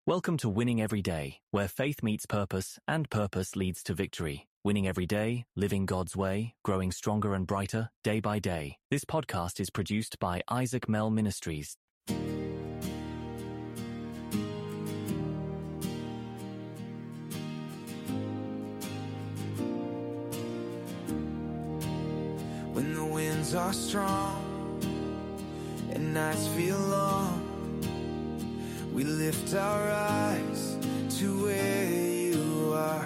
Welcome to Winning Every Day, where faith meets purpose and purpose leads to victory. Winning every day, living God's way, growing stronger and brighter, day by day. This podcast is produced by Isaac Mell Ministries. When the winds are strong and nights feel long, we lift our eyes to where you are.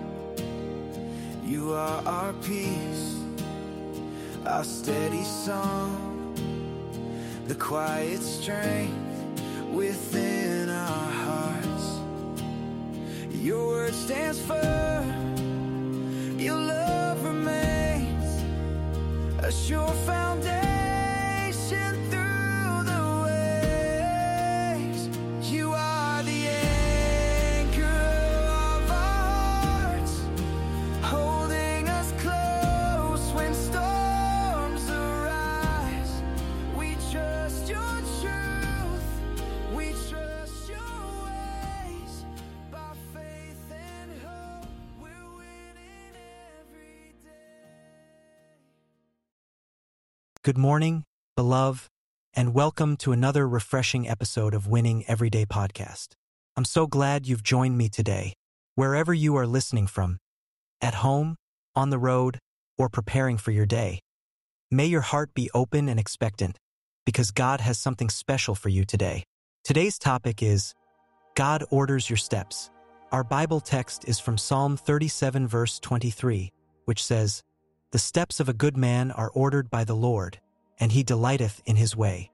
You are our peace, our steady song, the quiet strength within our hearts. Your word stands firm, your love remains a sure foundation through the waves. You are the anchor of our hearts, holding us close when storms arise. We trust your truth, we trust your ways. By faith and hope, we're winning every day. Good morning, beloved, and welcome to another refreshing episode of Winning Everyday Podcast. I'm so glad you've joined me today, wherever you are listening from, at home, on the road, or preparing for your day. May your heart be open and expectant, because God has something special for you today. Today's topic is God orders your steps. Our Bible text is from Psalm 37, verse 23, which says, "The steps of a good man are ordered by the Lord, and he delighteth in his way."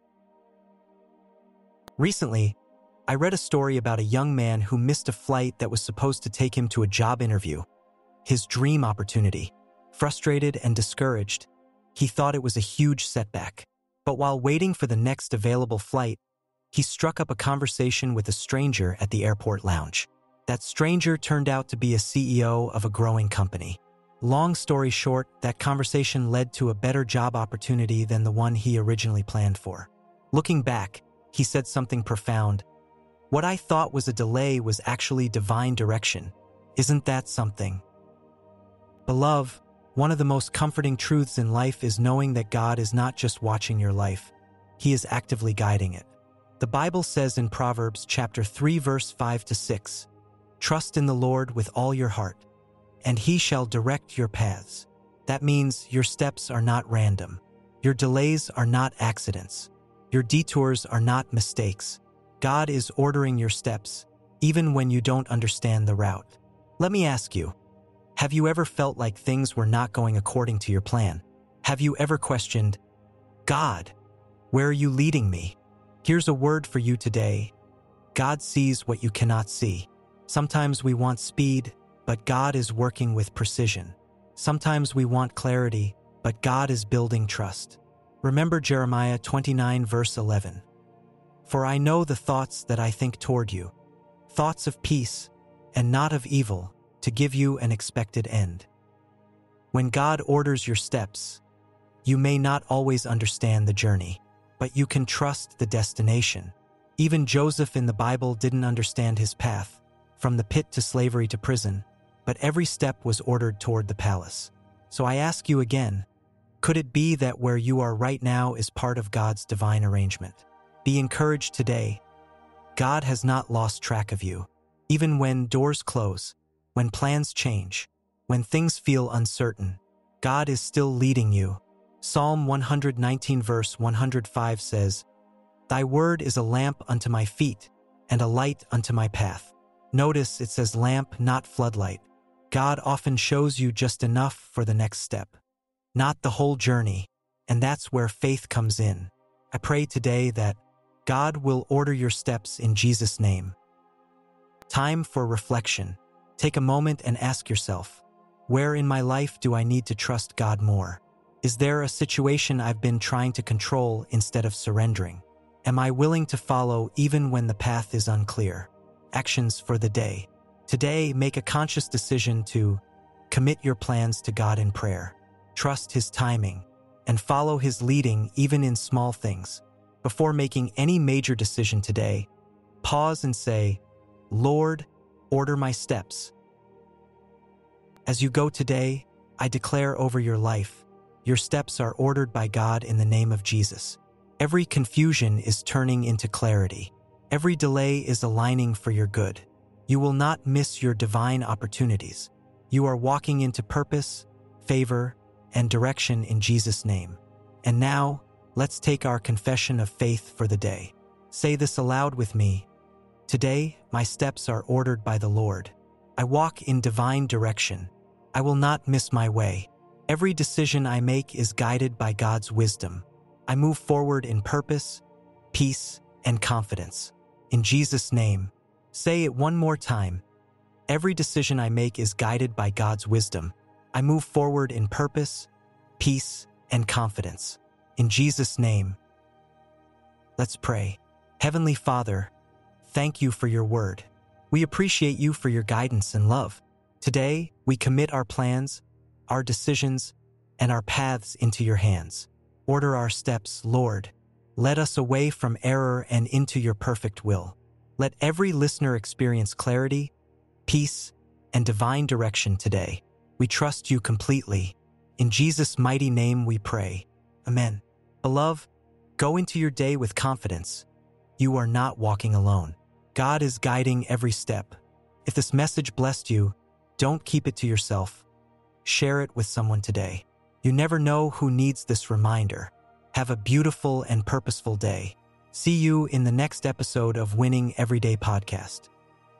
Recently, I read a story about a young man who missed a flight that was supposed to take him to a job interview, his dream opportunity. Frustrated and discouraged, he thought it was a huge setback. But while waiting for the next available flight, he struck up a conversation with a stranger at the airport lounge. That stranger turned out to be a CEO of a growing company. Long story short, that conversation led to a better job opportunity than the one he originally planned for. Looking back, he said something profound. "What I thought was a delay was actually divine direction. Isn't that something?" Beloved, one of the most comforting truths in life is knowing that God is not just watching your life, He is actively guiding it. The Bible says in Proverbs chapter 3, verse 5-6, "Trust in the Lord with all your heart, and He shall direct your paths." That means your steps are not random. Your delays are not accidents. Your detours are not mistakes. God is ordering your steps, even when you don't understand the route. Let me ask you, have you ever felt like things were not going according to your plan? Have you ever questioned, "God, where are you leading me?" Here's a word for you today. God sees what you cannot see. Sometimes we want speed, but God is working with precision. Sometimes we want clarity, but God is building trust. Remember Jeremiah 29, verse 11. "For I know the thoughts that I think toward you, thoughts of peace and not of evil, to give you an expected end." When God orders your steps, you may not always understand the journey, but you can trust the destination. Even Joseph in the Bible didn't understand his path, from the pit to slavery to prison, but every step was ordered toward the palace. So I ask you again, could it be that where you are right now is part of God's divine arrangement? Be encouraged today. God has not lost track of you. Even when doors close, when plans change, when things feel uncertain, God is still leading you. Psalm 119, verse 105 says, "Thy word is a lamp unto my feet and a light unto my path." Notice it says lamp, not floodlight. God often shows you just enough for the next step, not the whole journey, and that's where faith comes in. I pray today that God will order your steps in Jesus' name. Time for reflection. Take a moment and ask yourself, where in my life do I need to trust God more? Is there a situation I've been trying to control instead of surrendering? Am I willing to follow even when the path is unclear? Actions for the day. Today, make a conscious decision to commit your plans to God in prayer. Trust His timing and follow His leading even in small things. Before making any major decision today, pause and say, Lord, order my steps. As you go today, I declare over your life, your steps are ordered by God in the name of Jesus. Every confusion is turning into clarity. Every delay is aligning for your good. You will not miss your divine opportunities. You are walking into purpose, favor, and direction in Jesus' name. And now, let's take our confession of faith for the day. Say this aloud with me. Today, my steps are ordered by the Lord. I walk in divine direction. I will not miss my way. Every decision I make is guided by God's wisdom. I move forward in purpose, peace, and confidence. In Jesus' name, say it one more time. Every decision I make is guided by God's wisdom. I move forward in purpose, peace, and confidence. In Jesus' name, let's pray. Heavenly Father, thank you for your word. We appreciate you for your guidance and love. Today, we commit our plans, our decisions, and our paths into your hands. Order our steps, Lord. Let us away from error and into your perfect will. Let every listener experience clarity, peace, and divine direction today. We trust you completely. In Jesus' mighty name we pray. Amen. Beloved, go into your day with confidence. You are not walking alone. God is guiding every step. If this message blessed you, don't keep it to yourself. Share it with someone today. You never know who needs this reminder. Have a beautiful and purposeful day. See you in the next episode of Winning Everyday Podcast.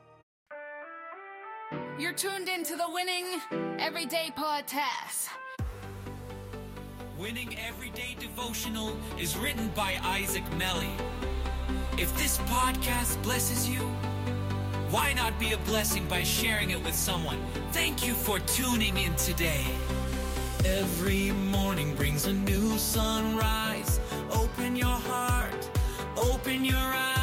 You're tuned into the Winning Everyday Podcast. Winning Everyday Devotional is written by Isaac Melly. If this podcast blesses you, why not be a blessing by sharing it with someone? Thank you for tuning in today. Every morning brings a new sunrise. Open your heart, open your eyes.